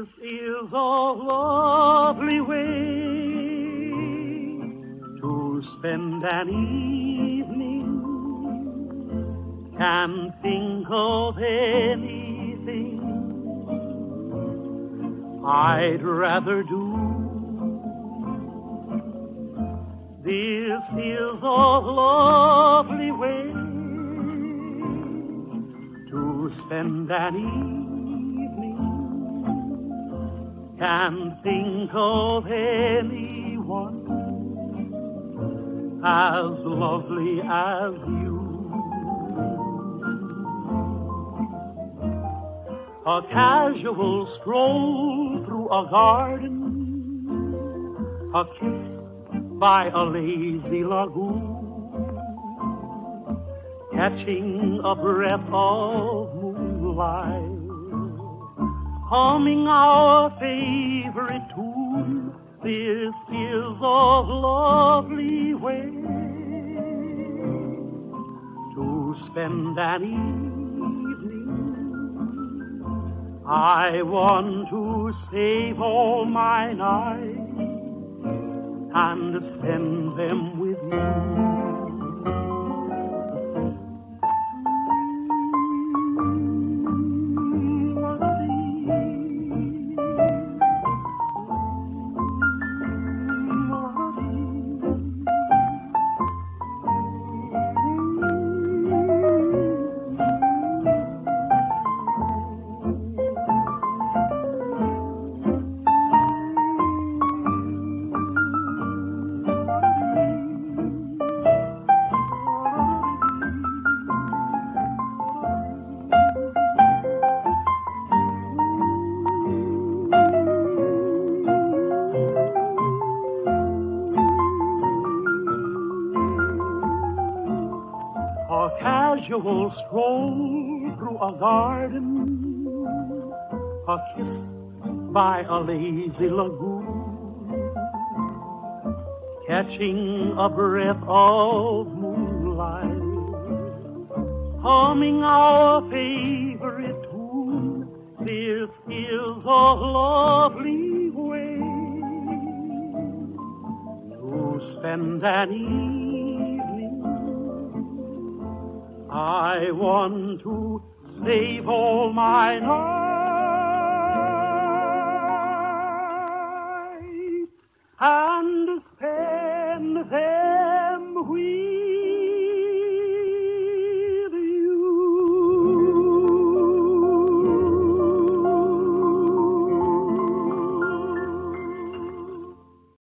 This is a lovely way to spend an evening. Can't think of anything I'd rather do. This is a lovely way to spend an evening. Can't think of anyone as lovely as you. A casual stroll through a garden, a kiss by a lazy lagoon, catching a breath of moonlight, humming our favorite tune. This is a lovely way to spend an evening. I want to save all my nights and spend them with you. A casual stroll through a garden, a kiss by a lazy lagoon, catching a breath of moonlight, humming our favorite tune. This is a lovely way to spend an evening. I want to save all my nights